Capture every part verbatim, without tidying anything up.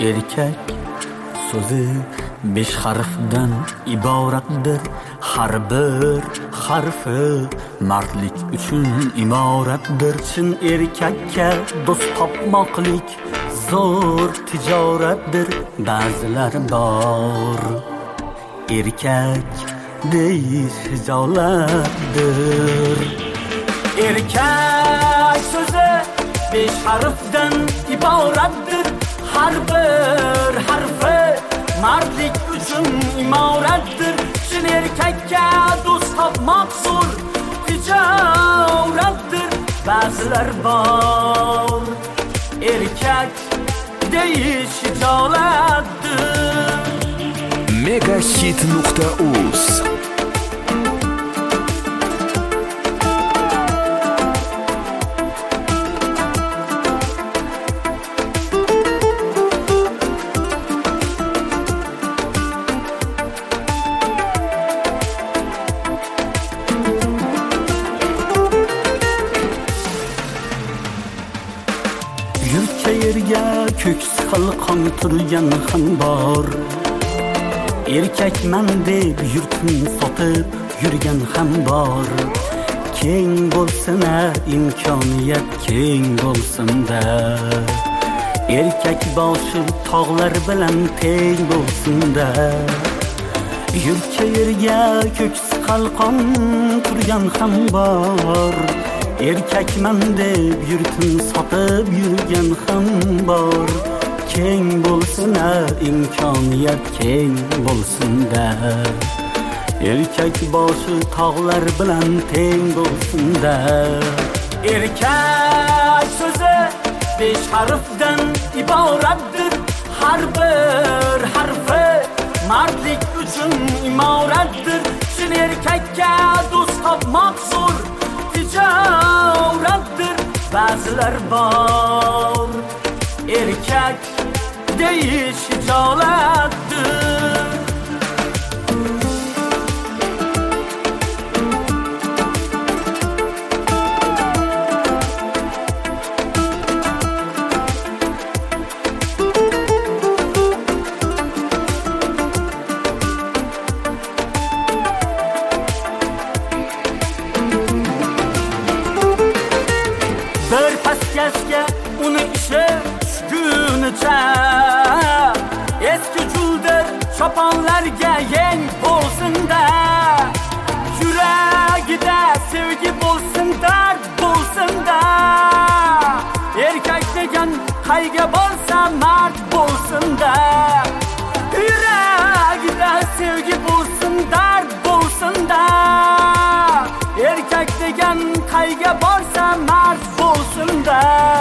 erkak so'zi besh harfdan iboratdir. Har bir harfi mardlik uchun imoratdir. Chin erkakka do'st topmoqlik zo'r tijoratdir. Ba'zilar bor erkak deyish hijolatdir. Erkak so'zi besh harfdan iboratdir. Har bir harfi mardlik uchun imoratdir. Chin erkakka do'st topmoq zo'r tijoratdir. Ba'zilar bor erkak deyish hijolatdir. megahit nuqta uz Yurtga yerga ko'ks qalqon turgan ham bor. Erkakman deb yurtni sotib yurgan ham bor. Keng bo'lsin-a imkoniyat, keng bo'lsin-da. Erkak boshi tog'lar bilan teng bo'lsin-da. Yurtga yerga ko'ks qalqon turgan ham bor. Erkakman deb yurtni sotib yurgan ham bor. Keng bo'lsin-a imkoniyat, keng bo'lsin-da. Erkak boshi tog'lar bilan teng bo'lsin-da. Erkak so'zi besh harfdan iboratdir. Har bir harfi mardlik uchun imoratdir. Chin erkakka do'st topmoq zo'r tijoratdir. Ba'zilar bor erkak deyish hijolatdir. Bir pastkashga uni ishi tushgunicha eski juldir choponlarga yeng bo'lsin-da. Yuragida sevgi bo'lsin, dard bo'lsin-da. Erkak degan qayga borsa mard bo'lsin-da. Yuragida sevgi bo'lsin, dard bo'lsin-da. Erkak degan qayga borsa mard bo'lsin-da.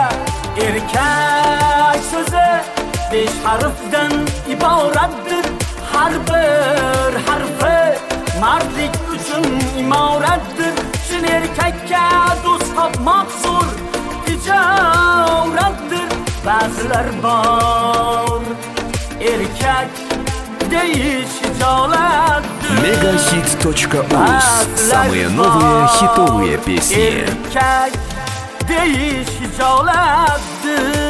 Erkak so'zi besh harfdan iboratdir. Har bir harfi mardlik uchun imoratdir. Chin erkakka do'st topmoq zo'r tijoratdir. Ba'zilar bor erkak deyish hijolatdir. megahit точка уз. Самые новые хитовые песни. Erkak deyish hijolatdir.